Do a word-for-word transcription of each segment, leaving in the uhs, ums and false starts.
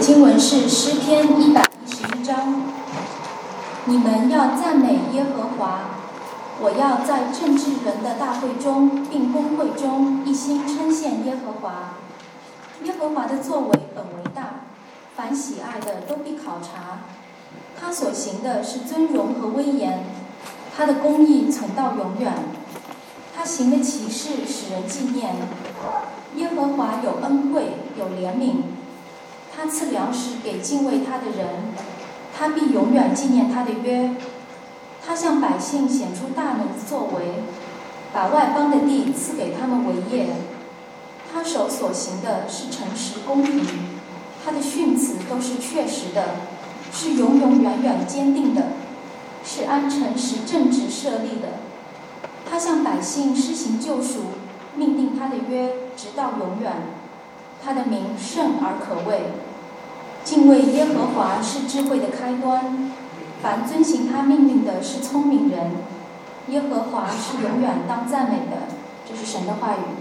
经文是诗篇一百一十一章。你们要赞美耶和华，我要在正直人的大会中并公会中一心称羡耶和华。耶和华的作为本为大，凡喜爱的都必考察。他所行的是尊荣和威严，他的公义存到永远。他行的奇事使人纪念。耶和华有恩惠，有怜悯。他赐粮食给敬畏他的人，他必永远纪念他的约。他向百姓显出大能的作为，把外邦的地赐给他们为业。他手所行的是诚实公平，他的训词都是确实的，是永永远远坚定的，是按诚实正直设立的。他向百姓施行救赎，命定他的约直到永远。他的名圣而可畏。敬畏耶和华是智慧的开端，凡遵行他命令的是聪明人。耶和华是永远当赞美的。这是神的话语。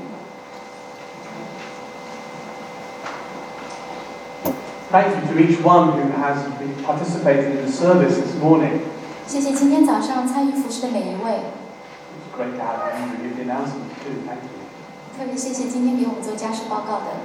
Thank you to each one who has participated in the service this morning. 谢谢今天早上参与服事的每一位。 It's great to have Andrew give the announcement too. Thank you. 特别谢谢今天给我们做家事报告的。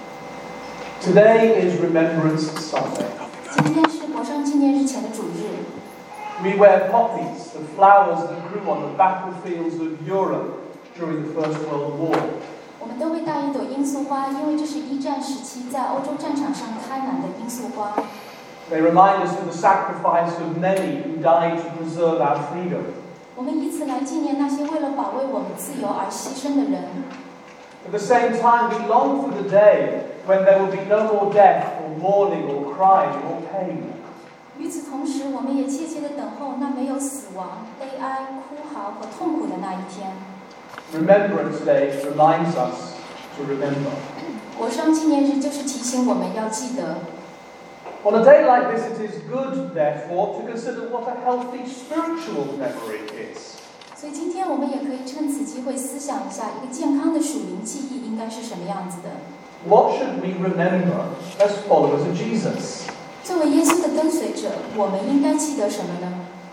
Today is Remembrance Sunday. 今天是国殇纪念日前的主日。 We wear poppies, the flowers that grew on the battlefields of Europe during the First World War. 我们都会带一朵罂粟花，因为这是一战时期在欧洲战场上开满的罂粟花。 They remind us of the sacrifice of many who died to preserve our freedom. 我们以此来纪念那些为了保卫我们自由而牺牲的人。 At the same time, we long for the day when there will be no more death or mourning or crying or pain. 与此同时，我们也切切地等候那没有死亡、悲哀、哭嚎和痛苦的那一天。 Remembrance Day reminds us to remember. 国殇纪念日就是提醒我们要记得。 On a day like this, it is good, therefore, to consider what a healthy spiritual memory is. 所以今天我们也可以趁此机会思想一下，一个健康的属灵记忆应该是什么样子的。 What should we remember as followers of Jesus? 作为耶稣的跟随者，我们应该记得什么呢？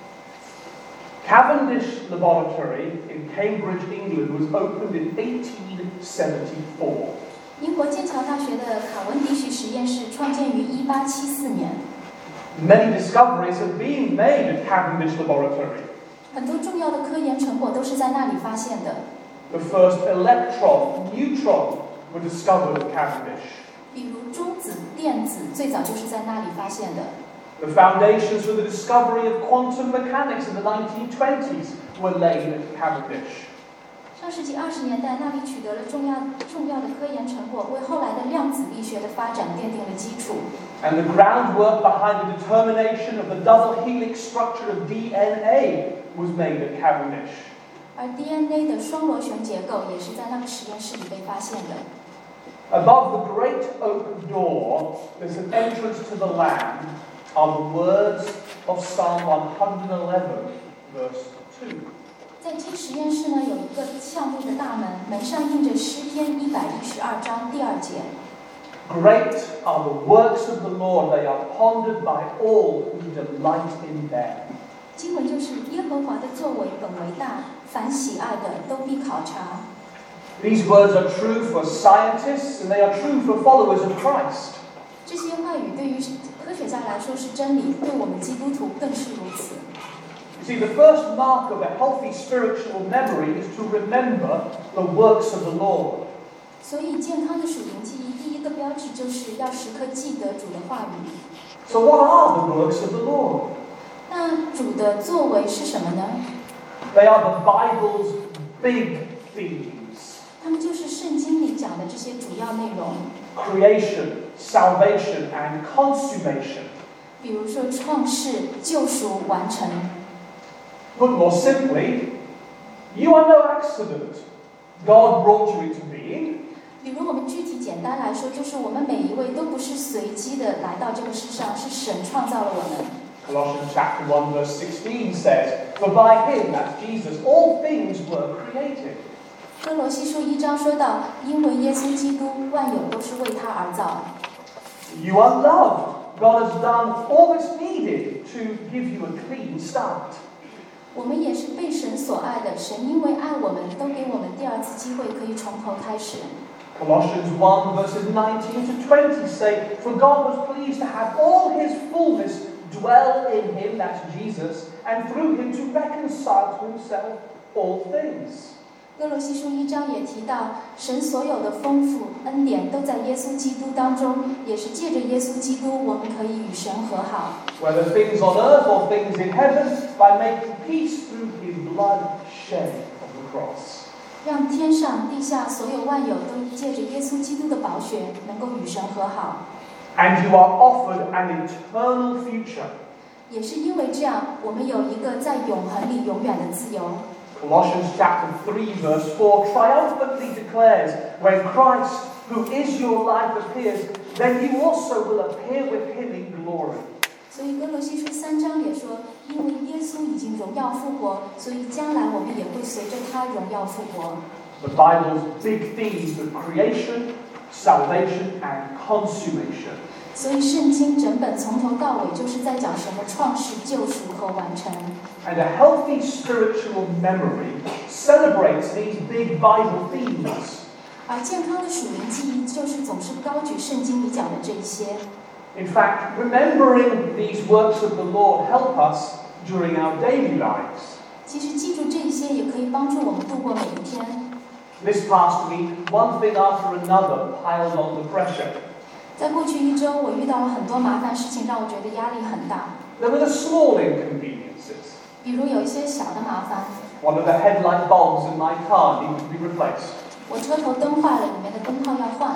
Cavendish Laboratory in Cambridge, England, was opened in eighteen seventy-four. 英国剑桥大学的卡文迪许实验室创建于一八七四年。 Many discoveries have been made at Cavendish Laboratory. 很多重要的科研成果都是在那里发现的。 The first electron, neutron were discovered at Cavendish. 比如中子、电子最早就是在那里发现的。 The foundations for the discovery of quantum mechanics in the nineteen twenties were laid at Cavendish. 上世纪二十年代，那里取得了重要重要的科研成果，为后来的量子力学的发展奠定了基础。 And the groundwork behind the determination of the double helix structure of D N A was made at Cavendish. 而 D N A 的双螺旋结构也是在那个实验室里被发现的。 Above the great oak door, there's an entrance to the Lamb, are the words of Psalm one eleven, verse two. 在这实验室呢，有一个橡木的大门，门上印着诗篇一百一十二章第二节。 Great are the works of the Lord, they are pondered by all who delight in them. 经文就是耶和华的作为本为大，凡喜爱的都必考察。 These words are true for scientists and they are true for followers of Christ. 这些话语对于科学家来说是真理，对我们基督徒更是如此。 You see, the first mark of a healthy spiritual memory is to remember the works of the Lord. 所以，健康的属灵记忆第一个标志就是要时刻记得主的话语。 So what are the works of the Lord? 那主的作为是什么呢？ They are the Bible's big themes. 他们就是圣经里讲的这些主要内容。 Creation, salvation, and consummation. 比如说创世、救赎、完成。 Put more simply, you are no accident. God brought you into being. 比如我们具体简单来说，就是我们每一位都不是随机的来到这个世上，是神创造了我们。 Colossians chapter one verse sixteen says, For by him, that's Jesus, all things were created. 哥罗西书一章说到，因为耶稣基督，万有都是为他而造。 You are loved. God has done all that's needed to give you a clean start. 我们也是被神所爱的，神因为爱我们，都给我们第二次机会，可以从头开始。 Colossians one verses nineteen to twenty say, For God was pleased to have all his fullness dwell in him, that's Jesus, and through him to reconcile to himself all things. 哥罗西书一章也提到，神所有的丰富恩典都在耶稣基督当中，也是借着耶稣基督，我们可以与神和好。 Whether things on earth or things in heaven, by making peace through his blood shed on the cross. 让天上地下所有万有都借着耶稣基督的宝血，能够与神和好。 And you are offered an eternal future. 也是因为这样，我们有一个在永恒里永远的自由。 Colossians chapter three verse four triumphantly declares, When Christ, who is your life, appears, then you also will appear with him in glory. 所以哥罗西书三章也说，因为耶稣已经荣耀复活，所以将来我们也会随着他荣耀复活。 The Bible's big themes of creation, salvation, and consummation. 所以圣经整本从头到尾就是在讲什么创世、救赎和完成。 And a healthy spiritual memory celebrates these big Bible themes. 而健康的属灵记忆就是总是高举圣经里讲的这一些。 In fact, remembering these works of the Lord help us during our daily lives. 其实记住这一些也可以帮助我们度过每一天。 This past week, one thing after another piled on the pressure. 在过去一周，我遇到了很多麻烦事情，让我觉得压力很大。 There were the small inconveniences. 比如有一些小的麻烦。 One of the headlight bulbs in my car needed to be replaced. 我车头灯坏了，里面的灯泡要换。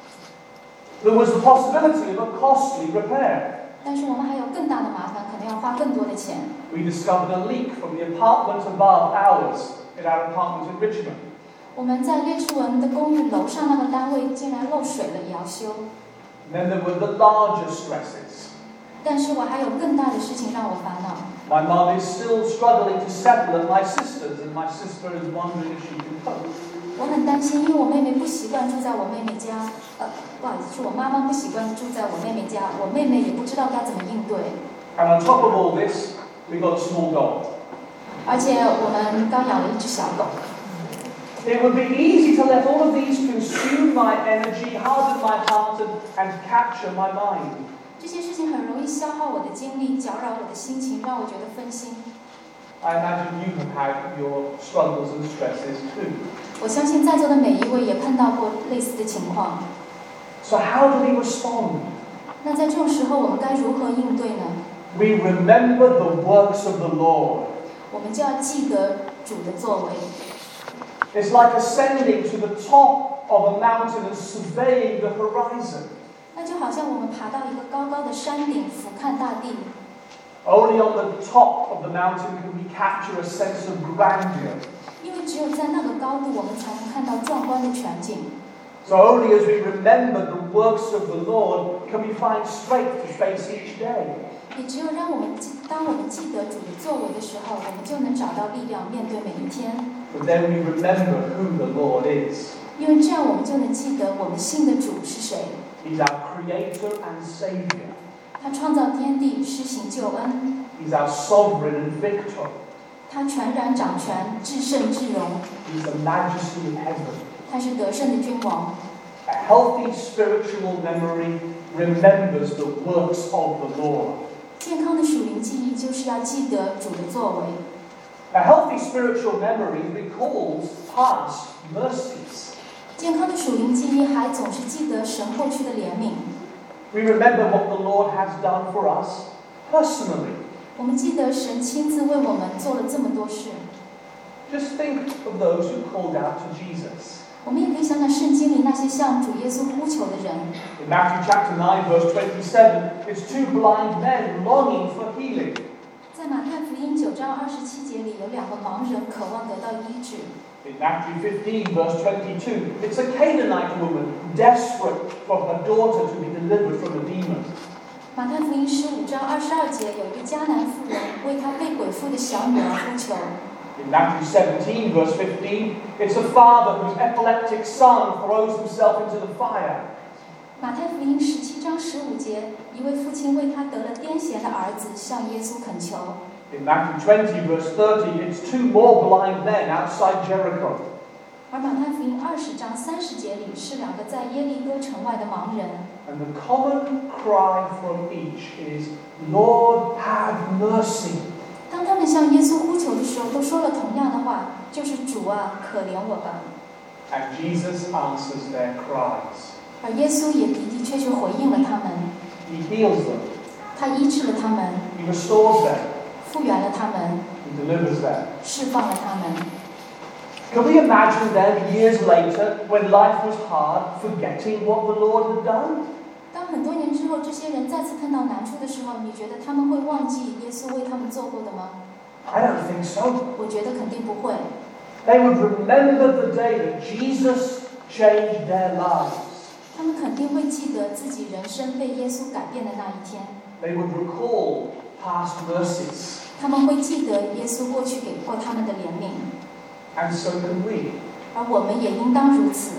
There was the possibility of a costly repair. 但是我们还有更大的麻烦，可能要花更多的钱。 We discovered a leak from the apartment above ours in our apartment in Richmond. 我们在列治文的公寓楼上那个单位竟然漏水了，也要修。 Then there were the larger stresses. 但是我还有更大的事情让我烦恼。 My mum is still struggling to settle at my sister's, and my sister is wondering if she can cope. 我很担心，因为我妹妹不习惯住在我妹妹家，呃，不好意思，是我妈妈不习惯住在我妹妹家，我妹妹也不知道该怎么应对。 And on top of all this, we got a small dog. 而且我们刚养了一只小狗。 It would be easy to let all of these consume my energy, harden my heart, and, and capture my mind. 这些事情很容易消耗我的精力，搅扰我的心情，让我觉得分心。 I imagine you have had your struggles and stresses too. 我相信在座的每一位也碰到过类似的情况。 So how do we respond? 那在这种时候，我们该如何应对呢？ We remember the works of the Lord. 我们就要记得主的作为。 It's like ascending to the top of a mountain and surveying the horizon. 那就好像我们爬到一个高高的山顶，俯瞰大地。 Only on the top of the mountain can we capture a sense of grandeur. 因为只有在那个高度，我们才能看到壮观的全景。 So only as we remember the works of the Lord can we find strength to face each day. 也只有让我们记，当我们记得主的作为的时候，我们就能找到力量面对每一天。 But then we remember who the Lord is. 因为这样，我们就能记得我们信的主是谁。 He's our Creator and Savior. 他创造天地，施行救恩。 He's our Sovereign and Victor. 他全然掌权，至圣至荣。 He's the Majesty of Heaven. 他是得胜的君王。 A healthy spiritual memory remembers the works of the Lord. 健康的属灵记忆就是要记得主的作为。 A healthy spiritual memory recalls past mercies. 健康的属灵记忆还总是记得神过去的怜悯。 We remember what the Lord has done for us personally. 我们记得神亲自为我们做了这么多事。 Just think of those who called out to Jesus. 我们也可以想想圣经里那些向主耶稣呼求的人。 In Matthew chapter nine, verse twenty-seven, it's two blind men longing for healing. 在马太福音九章二十七节里，有两个盲人渴望得到医治。 In Matthew fifteen, verse twenty-two, it's a Canaanite woman desperate for her daughter to be delivered from a demon. 马太福音十五章二十二节，有一个迦南妇人为她被鬼附的小女儿呼求。 In Matthew seventeen, verse fifteen, it's a father whose epileptic son throws himself into the fire. 马太福音十七章十五节，一位父亲为他得了癫痫的儿子向耶稣恳求。 In Matthew twenty, verse thirty, it's two more blind men outside Jericho. 而马太福音二十章三十节里是两个在耶利哥城外的盲人。 And the common cry from each is, Lord, have mercy. 当他们向耶稣呼求的时候，都说了同样的话，就是主啊，可怜我吧。 And Jesus answers their cries. 而耶稣也的的确确回应了他们， He heals them. 他医治了他们， He restores them. 复原了他们， He delivers them. 释放了他们。 Can we imagine them years later, when life was hard, forgetting what the Lord had done? 当很多年之后，这些人再次看到难处的时候，你觉得他们会忘记耶稣为他们做过的吗？ I don't think so. 我觉得肯定不会。 They would remember the day that Jesus changed their lives. 他们肯定会记得自己人生被耶稣改变的那一天。 They would recall past mercies. 他们会记得耶稣过去给过他们的怜悯。 And so can we. 而我们也应当如此。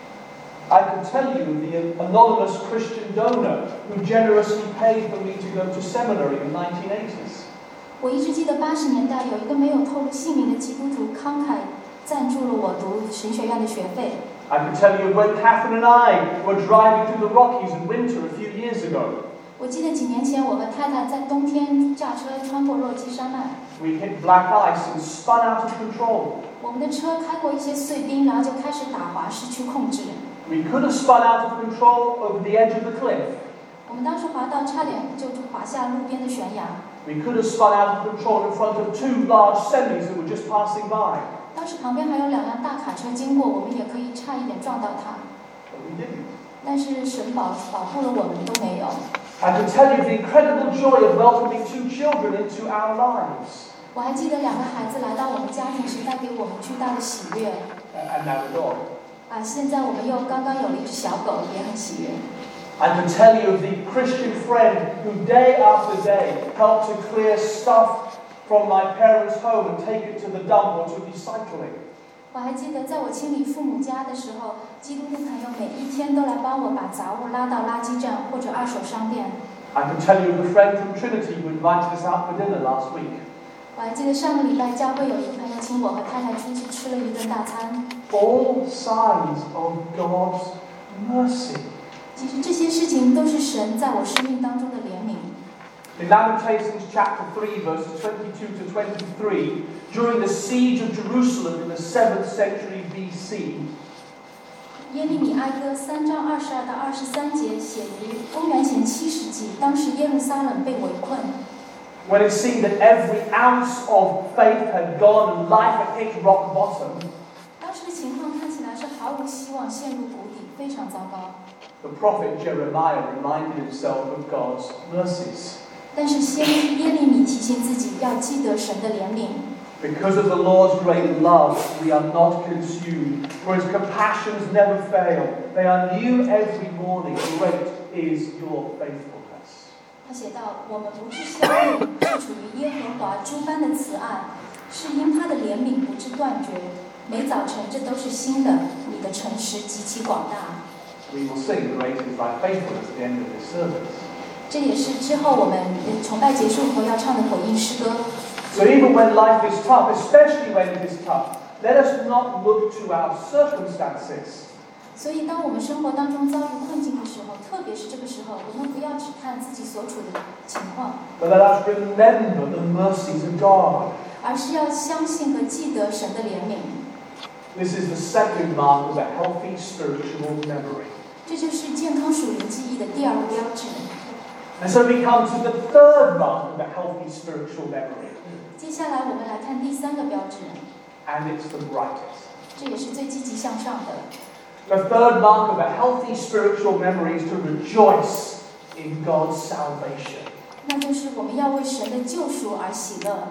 I can tell you the anonymous Christian donor who generously paid for me to go to seminary in the nineteen eighties. 我一直记得八十年代有一个没有透露姓名的基督徒慷慨赞助了我读神学院的学费。 I can tell you when Catherine and I were driving through the Rockies in winter a few years ago. 我记得几年前，我和太太在冬天驾车穿过落基山脉。 We hit black ice and spun out of control. 我们的车开过一些碎冰，然后就开始打滑，失去控制。 We could have spun out of control over the edge of the cliff. 我们当时滑到差点就滑下路边的悬崖。 We could have spun out of control in front of two large semis that were just passing by. 当时旁边还有两辆大卡车经过，我们也可以差一点撞到它。 But we didn't. 但是神保保护了我们，都没有。 I can tell you the incredible joy of welcoming two children into our lives. 我还记得两个孩子来到我们家庭时带给我们巨大的喜悦。 And now a dog. 啊，现在我们又刚刚有了一只小狗，也很喜悦。 I can tell you of the Christian friend who day after day helped to clear stuff from my parents' home and take it to the dump or to recycling. 我还记得在我清理父母家的时候，基督徒朋友每一天都来帮我把杂物拉到垃圾站或者二手商店。 I can tell you of a friend from Trinity who invited us out for dinner last week. 我还记得上个礼拜教会有一个朋友请我和太太出去吃了一顿大餐。 All signs of God's mercy. 其实这些事情都是神在我生命当中的怜悯。 In Lamentations chapter three, verses twenty-two to twenty-three, during the siege of Jerusalem in the seventh century B C, 耶利米哀歌三章二十二到二十三节写于公元前七世纪，当时耶路撒冷被围困。 when it seemed that every ounce of faith had gone and life had hit rock bottom, 当时的情况看起来是毫无希望，陷入谷底，非常糟糕。 the prophet Jeremiah reminded himself of God's mercies. 但是先知耶利米提醒自己要记得神的怜悯。 Because of the Lord's great love, we are not consumed, for his compassions never fail. They are new every morning. Great is your faithfulness. 他写道：“我们不致消灭，是处于耶和华诸般的慈爱，是因他的怜悯不致断绝。每早晨这都是新的，你的诚实极其广大。” We will sing, Great is thy faithfulness, at the end of this service. 这也是之后我们崇拜结束后要唱的回应诗歌。 So even when life is tough, especially when it is tough, let us not look to our circumstances. 所以，当我们生活当中遭遇困境的时候，特别是这个时候，我们不要只看自己所处的情况， But let us remember the mercies of God. 而是要相信和记得神的怜悯。 This is the second mark of a healthy spiritual memory. 这就是健康属灵记忆的第二个标志。 And so we come to the third mark of a healthy spiritual memory. 接下来我们来看第三个标志， And it's the brightest. 这也是最积极向上的。 The third mark of a healthy spiritual memory is to rejoice in God's salvation. 那就是我们要为神的救赎而喜乐。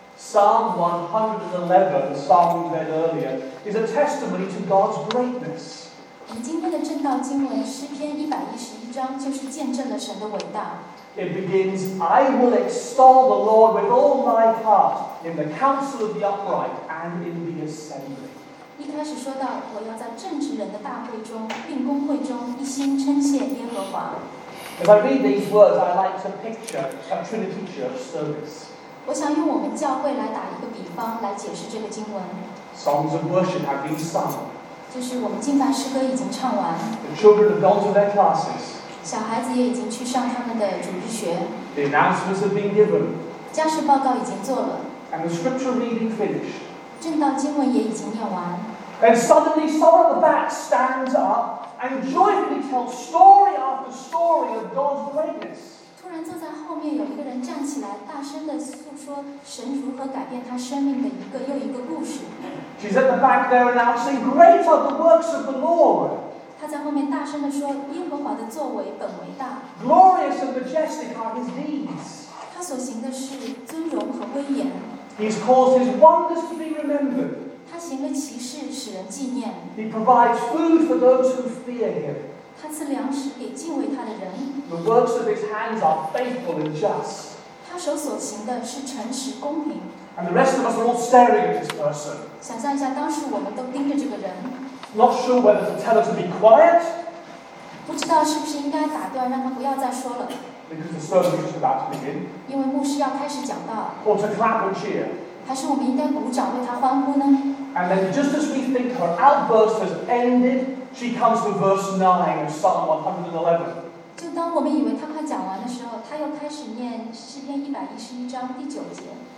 Psalm one eleven, the psalm we read earlier, is a testimony to God's greatness. 我们今天的正道经文诗篇一百一十一章，就是见证了神的伟大。 It begins, I will extol the Lord with all my heart in the council of the upright and in the assembly. 一开始说到，我要在正直人的大会中，并公会中，一心称谢耶华。 As I read these words, I like to picture a Trinity Church service. 我想用我们教会来打一个比方来解释这个经文。 Songs of worship have been sung. 就是我们敬拜诗歌已经唱完， The children have gone to their classes. 小孩子也已经去上他们的主日学， The announcements have been given. 家事报告已经做了， And the scripture reading finished. 正道经文也已经念完。 Then suddenly someone at the back stands up and joyfully tells story after story of God's greatness. 突然坐在后面有一个人站起来，大声地诉说神如何改变他生命的一个又一个故事。 She's at the back there announcing, "Great are the works of the Lord. 他在后面大声地说：“耶和华的作为本为大， Glorious and majestic are his deeds. 他所行的是尊荣和威严。 He's caused his wonders to be remembered. 他行了奇事，使人纪念。 He provides food for those who fear him. 他赐粮食给敬畏他的人。 The works of his hands are faithful and just." 他手所行的是诚实公平。 And the rest of us are all staring at this person, 想象一下，当时我们都盯着这个人， not sure whether to tell her to be quiet, 不知道是不是应该打断，让他不要再说了， because the sermon is just about to begin, 因为牧师要开始讲道， or to clap and cheer. 还是我们应该鼓掌为他欢呼呢？ And then just as we think her outburst has ended, she comes to verse nine of Psalm one hundred eleven. 就当我们以为他快讲完的时候，他又开始念诗篇一百一十一章第九节。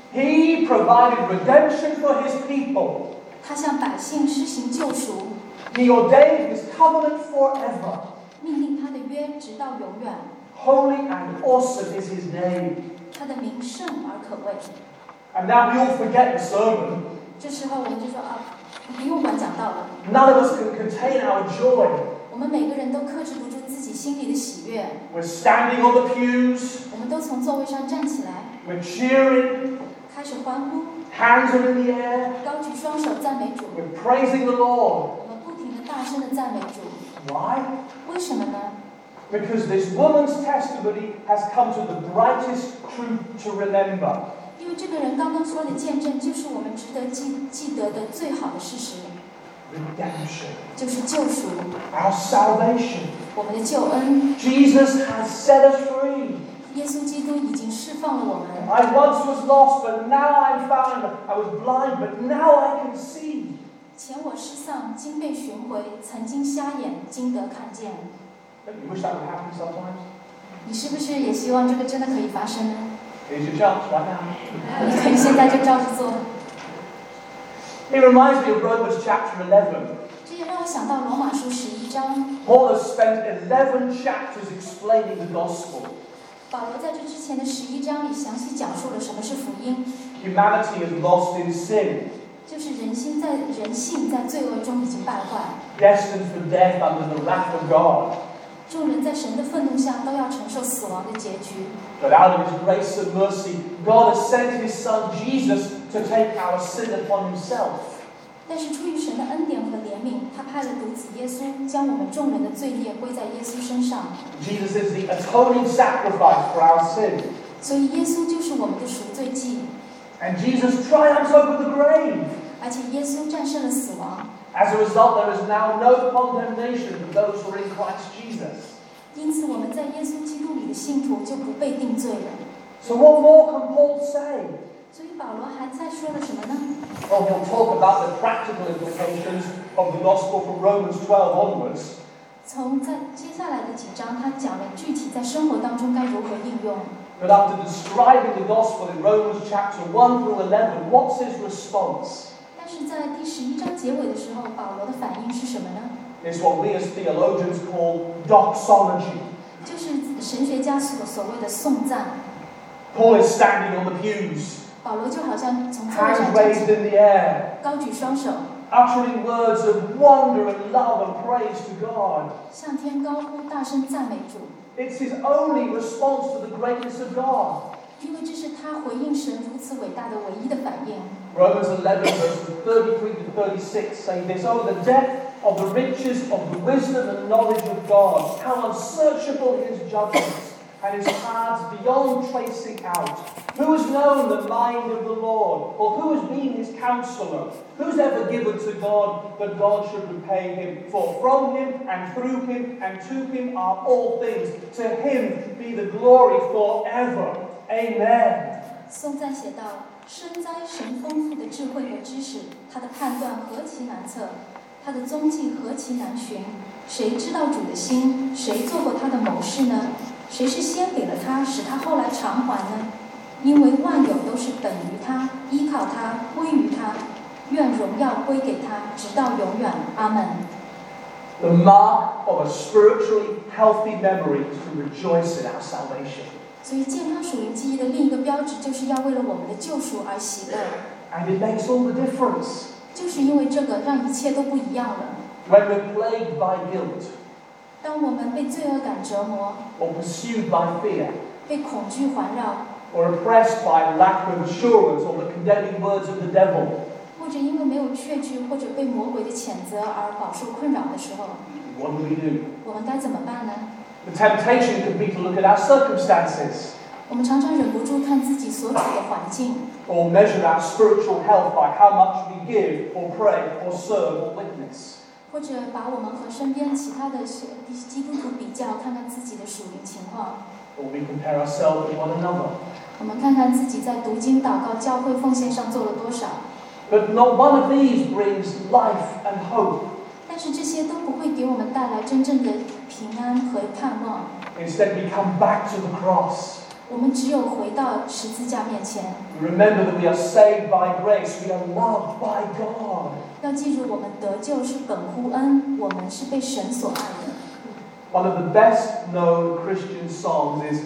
He provided redemption for his people. 他向百姓施行救赎， He ordained his covenant forever. 命令他的约直到永远。 Holy and awesome is his name. 他的名圣而可畏。 And now we all forget the sermon. 这时候我们就说啊，不用管讲道了。 None of us can contain our joy. 我们每个人都克制不住自己心里的喜悦。 We're standing on the pews. 我们都从座位上站起来， We're cheering. 开始欢呼， Hands are in the air. 高举双手赞美主。 We're praising the Lord. 我们不停地大声地赞美主。 Why? 为什么呢？ Because this woman's testimony has come to the brightest truth to remember. 因为这个人刚刚说的见证，就是我们值得记记得的最好的事实， Redemption. 就是救赎， Our salvation. 我们的救恩。 Jesus has set us free. 耶稣基督已经释放了我们。 I once was lost, but now I'm found. I was blind, but now I can see. 前我失丧，今被寻回；曾经瞎眼，今得看见。 Don't you wish that would happen sometimes? 你是不是也希望这个真的可以发生呢？ Here's your chance right now. 你可以现在就照着做。 It reminds me of Romans chapter eleven. 这也让我想到罗马书十一章。 Paul has spent eleven chapters explaining the gospel. 保罗在这之前的十一章里详细讲述了什么是福音， Humanity is lost in sin, 就是人心在人性在罪恶中已经败坏， destined for death under the wrath of God. 众人在神的愤怒下都要承受死亡的结局。 But out of his grace and mercy, God has sent his son Jesus to take our sin upon himself. 但是出于神的恩典和怜悯，他派了独子耶稣，将我们众人的罪孽归在耶稣身上。 Jesus is the atoning sacrifice for our sin. 所以耶稣就是我们的赎罪祭， And Jesus triumphs over the grave. 而且耶稣战胜了死亡。 As a result, there is now no condemnation for those who are in Christ Jesus. 因此，我们在耶稣基督里的信徒就不被定罪了。 So what more can Paul say? 所以保罗还在说了什么呢？ Well, he'll talk about the practical implications of the gospel from Romans twelve onwards. 从在接下来的几章，他讲了具体在生活当中该如何应用。 But after describing the gospel in Romans chapter one through eleven, what's his response? 但是在第十一章结尾的时候，保罗的反应是什么呢？ It's what we as theologians call doxology. 就是神学家所所谓的颂赞。 Paul is standing on the pews, 保罗就好像从座位 hands 上站 raised 起， in the air, 高举双手， uttering words of wonder and love and praise to God. 向天高呼，大声赞美主， It's his only response to the greatness of God. 因为这是他回应神如此伟大的唯一的反应。 Romans eleven verses thirty-three to thirty-six say this: "Oh, the depth of the riches of the wisdom and knowledge of God! How unsearchable his judgments, and his paths beyond tracing out! Who has known the mind of the Lord? Or who has been his counselor? Who's ever given to God that God should repay him? For from him and through him and to him are all things. To him be the glory forever. Amen. 颂赞写道：深哉神丰富的智慧和知识，他的判断何其难测，他的踪迹何其难寻。谁知道主的心？谁做过他的谋士呢？谁是先给了他，使他后来偿还呢？因为万有都是本于他，依靠他，归于他，愿荣耀归给他，直到永远。阿门。 The mark of a spiritually healthy memory is to rejoice in our salvation. 所以，健康属灵记忆的另一个标志，就是要为了我们的救赎而喜乐。 And it makes all the difference. 就是因为这个，让一切都不一样了。 When we're plagued by guilt, 当我们被罪恶感折磨， or pursued by fear, 被恐惧环绕， or oppressed by lack of assurance or the condemning words of the devil, 或者因为没有确据，或者被魔鬼的谴责而饱受困扰的时候， what do we do? 我们该怎么办呢？ The temptation could be to look at our circumstances, 我们常常忍不住看自己所处的环境， or measure our spiritual health by how much we give, or pray, or serve, or witness. 或者把我们和身边其他的基督徒比较，看看自己的属灵情况。 Or we compare ourselves with one another. 我们看看自己在读经、祷告、教会奉献上做了多少。 But not one of these brings life and hope. 但是这些都不会给我们带来真正的平安和盼望。 Instead, we come back to the cross. 我们只有回到十字架面前。 We remember that we are saved by grace. We are loved by God. 要记住，我们得救是本乎恩，我们是被神所爱的。 One of the best known Christian songs is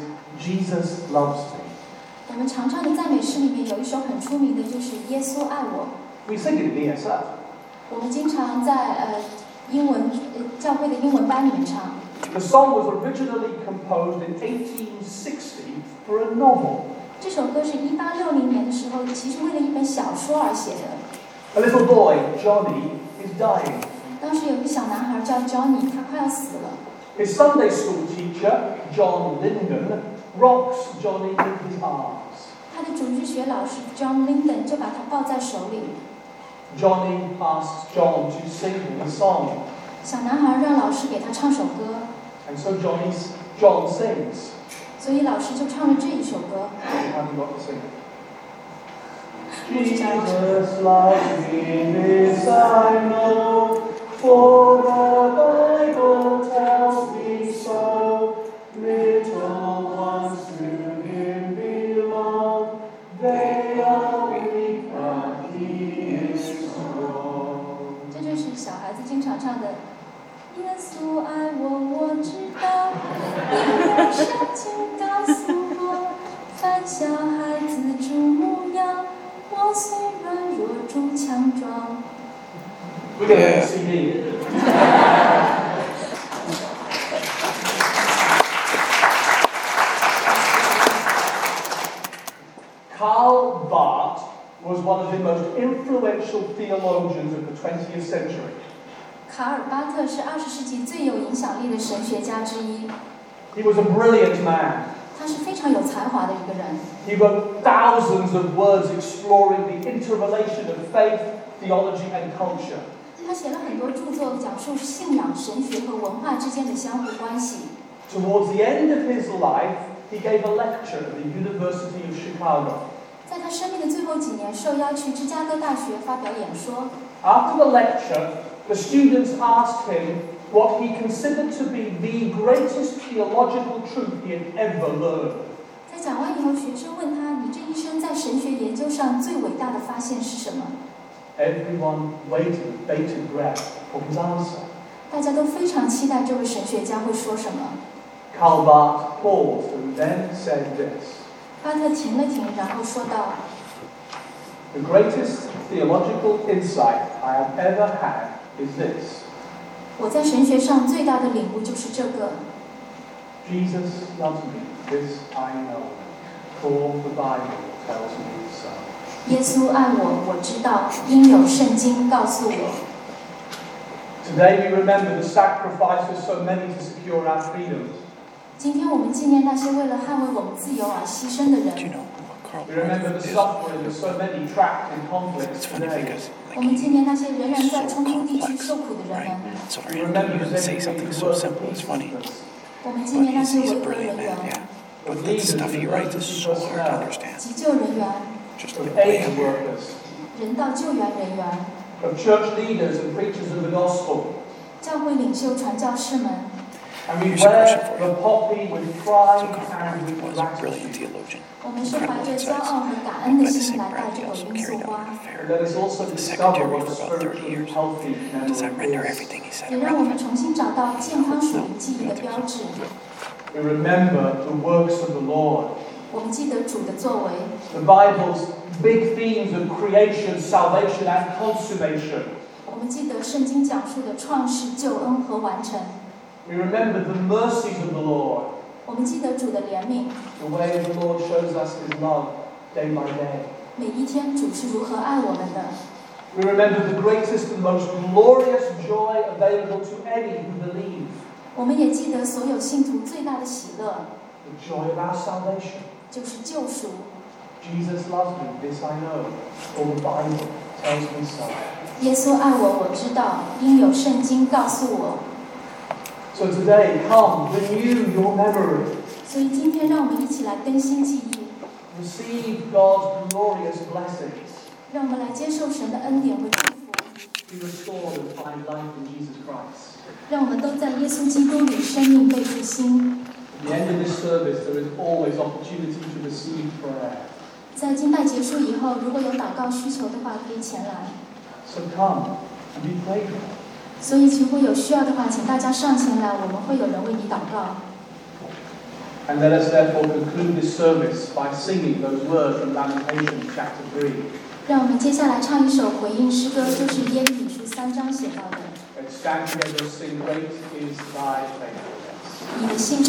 Jesus Loves Me. 我们常唱的赞美诗里面有一首很出名的，就是《耶稣爱我》。 We sing it in E S L. 我们经常在呃英文呃教会的英文班里面唱。 The song was originally composed in eighteen sixty for a novel. 这首歌是一八六零年的时候，其实为了一本小说而写的。 A little boy, Johnny, is dying. 当时有一个小男孩叫 Johnny， 他快要死了。 His Sunday school teacher, John Linden, rocks Johnny in his arms. 他的主日学老师 John Linden 就把他抱在手里。 Johnny asks John to sing him a song. 小男孩让老师给他唱首歌， And so Johnny's, John sings. 所以老师就唱了这一首歌。 Have you got to sing it? Jesus loves me, this I know, for the Bible tells me so. Little ones to him belong, they are weak, but he is strong. 这就是小孩子经常唱的。耶稣爱我，我知道，因为圣经告诉我，凡小孩子主模样，我虽软弱，主强壮。 We're going to make a C D. Karl Barth was one of the most influential theologians of the twentieth century. 卡尔巴特是二十世纪最有影响力的神学家之一。 He was a brilliant man. 他是非常有才华的一个人。 He wrote thousands of words exploring the interrelation of faith, theology, and culture. 他写了很多著作，讲述信仰、神学和文化之间的相互关系。 Towards the end of his life, he gave a lecture at the University of Chicago. 在他生命的最后几年，受邀去芝加哥大学发表演说。 After the lecture, the students asked him what he considered to be the greatest theological truth he had ever learned. 在讲完以后，学生问他：“你这一生在神学研究上最伟大的发现是什么？” Everyone waited with bated breath for his answer. 大家都非常期待这位神学家会说什么。 Karl Barth paused and then said this. 巴特停了停，然后说道 The greatest theological insight I have ever had is this. 我在神学上最大的领悟就是这个。 Jesus loves me, this I know, for the Bible tells me so. 耶稣爱我，我知道，因有圣经告诉我。 Today we remember the sacrifice of so many to secure our freedoms. 今天我们纪念那些为了捍卫我们自由而牺牲的人。 Carl We remember the is, suffering of so many trapped in conflicts it's funny today. because 我 like, 们纪念那些仍然 he's 在 so 冲突地区 complex, 受苦的人 right? 们。 So for We him to remember even say dedicating something the so work of simple is funny, peacekeepers. 我们纪 but 念那 he's, 些 he's 维 a 和人 brilliant man, 员、 yeah. But the stuff he writes is so hard to understand. 急救人员、 Just Of way aid up there. workers, 人道救援人员、 of church leaders and preachers of the gospel. 教会领袖、传教士们。 And we Here's a question wear for you. the poppy with So pride Karl and with was a brilliant gratitude. theologian, 我们是怀 incredible 着骄 insights. 傲和感恩 By 的 the 心 same 来带 breath, 这 he 朵 also 罂 carried 粟 out 花 an， And affair let us also with the discover secretary what for a about thirty spiritually years. healthy Does that member render is. everything he said 也让我们 irrelevant? 重新找到健康属灵记忆的标志。 We remember the works of the Lord. 我们记得主的作为， The Bible's big themes of creation, salvation, and consummation. 我们记得圣经讲述的创世、救恩和完成。 We remember the mercies of the Lord, 我们记得主的怜悯， the way the Lord shows us His love day by day. 每一天主是如何爱我们的。 We remember the greatest and most glorious joy available to any who believe, 我们也记得所有信徒最大的喜乐 the joy of our salvation. 就是救赎。 Jesus loves me, this I know, for the Bible tells me so. 耶稣爱我，我知道，因有圣经告诉我。 So today, come, renew your memory. 所以今天让我们一起来更新记忆， Receive God's glorious blessings. 让我们来接受神的恩典和祝福， Be restored and find life in Jesus Christ. 让我们都在耶稣基督里生命被复兴。 At the end of this service, there is always opportunity to receive prayer. 在敬拜结束以后，如果有祷告需求的话，可以前来。 So come and be prayed for. 所以，如果有需要的话，请大家上前来，我们会有人为你祷告。 And let us therefore conclude this service by singing those words from Lamentations chapter three. 让我们接下来唱一首回应诗歌，就是耶利米书三章写到的。 Let's stand together and sing, Great is thy faithfulness. 你的信